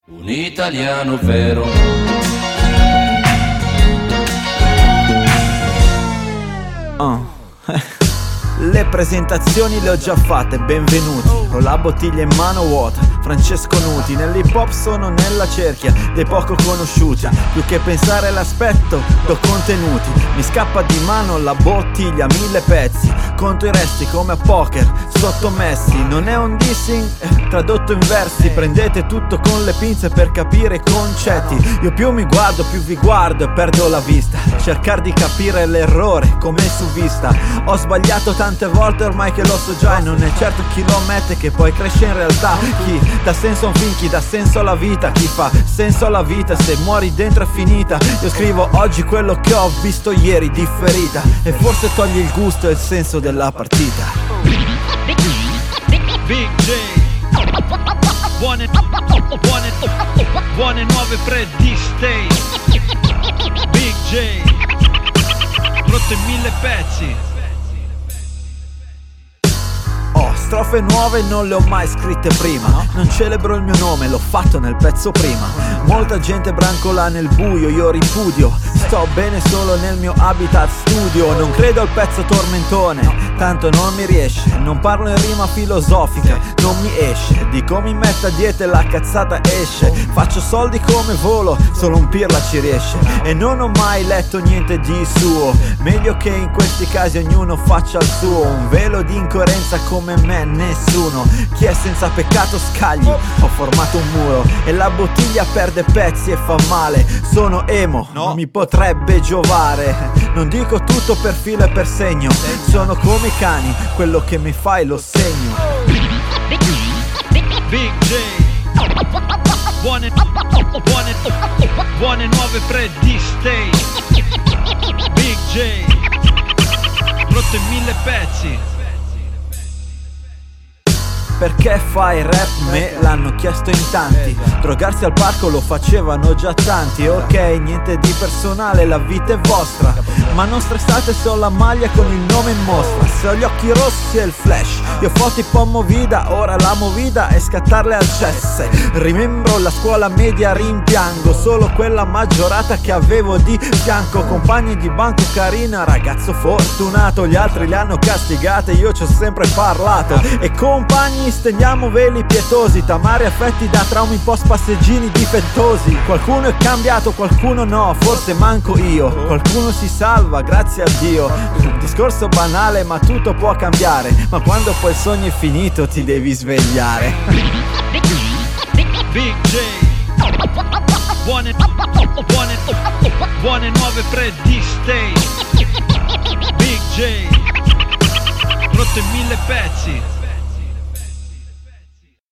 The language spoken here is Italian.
Un italiano vero. Le presentazioni le ho già fatte, benvenuti. Ho la bottiglia in mano vuota, Francesco Nuti. Nell'hip hop sono nella cerchia dei poco conosciuti. Più che pensare all'aspetto, do contenuti. Mi scappa di mano la bottiglia, 1000 pezzi. Conto i resti come a poker, sottomessi. Non è un dissing, tradotto in versi. Prendete tutto con le pinze per capire i concetti. Io più mi guardo, più vi guardo e perdo la vista. Cercare di capire l'errore come su vista. Ho sbagliato tante volte ormai che lo so già. E non è certo chi lo ammette che poi cresce in realtà. Chi dà senso a un film, chi dà senso alla vita. Chi fa senso alla vita, se muori dentro è finita. Io scrivo oggi quello che ho visto ieri differita. E forse toglie il gusto e il senso della partita. Big J, buone nuove Freddy State. Big J, rotto in 1000 pezzi. Strofe nuove non le ho mai scritte prima. Non celebro il mio nome, l'ho fatto nel pezzo prima. Molta gente brancola nel buio, io ripudio. Sto bene solo nel mio habitat studio. Non credo al pezzo tormentone, tanto non mi riesce. Non parlo in rima filosofica, non mi esce. Dico mi metto a dieta e la cazzata esce. Faccio soldi come volo, solo un pirla ci riesce. E non ho mai letto niente di suo. Meglio che in questi casi ognuno faccia il suo. Un velo di incoerenza come me nessuno. Chi è senza peccato scagli. Ho formato un muro e la bottiglia perde pezzi e fa male. Sono emo, non mi potrebbe giovare. Non dico tutto per filo e per segno. Sono come i cani, quello che mi fai lo segno. Big J, buone nuove Freddy State. Big J, rotto in 1000 pezzi. Perché fai rap? Me l'hanno chiesto in tanti. Drogarsi al parco lo facevano già tanti. Ok, niente di personale, la vita è vostra. Ma non stressate se ho la maglia con il nome in mostra. Se ho gli occhi rossi e il flash. Io foto po' movida, ora la movida è scattarle al cesse. Rimembro la scuola media, rimpiango solo quella maggiorata che avevo di fianco. Compagni di banco carina, ragazzo fortunato. Gli altri le hanno castigate, io ci ho sempre parlato. E compagni stendiamo veli pietosi, tamari affetti da traumi post passeggini difettosi. Qualcuno è cambiato, qualcuno no, forse manco io. Qualcuno si salva, grazie a Dio. Discorso banale ma tutto può cambiare. Ma quando poi il sogno è finito ti devi svegliare. Big J, buone nuove Freddy State. Big J, rotto in 1000 pezzi.